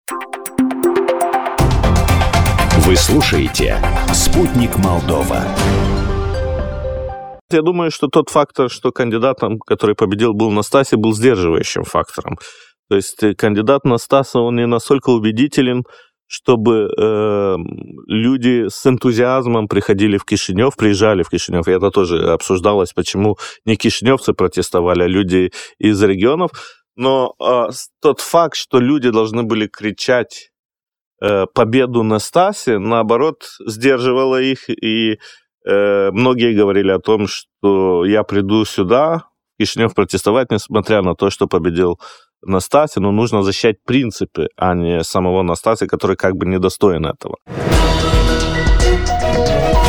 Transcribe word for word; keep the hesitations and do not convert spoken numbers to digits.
Вы слушаете «Спутник Молдова». Я думаю, что тот фактор, что кандидатом, который победил, был Настаси, был сдерживающим фактором. То есть кандидат Настаса, он не настолько убедителен, чтобы э, люди с энтузиазмом приходили в Кишинев, приезжали в Кишинев. И это тоже обсуждалось, почему не кишиневцы протестовали, а люди из регионов. Но э, тот факт, что люди должны были кричать э, победу Настаси, наоборот, сдерживало их. И э, многие говорили о том, что я приду сюда, в Кишинев, протестовать, несмотря на то, что победил Настаси, но нужно защищать принципы, а не самого Настаси, который как бы недостоин этого.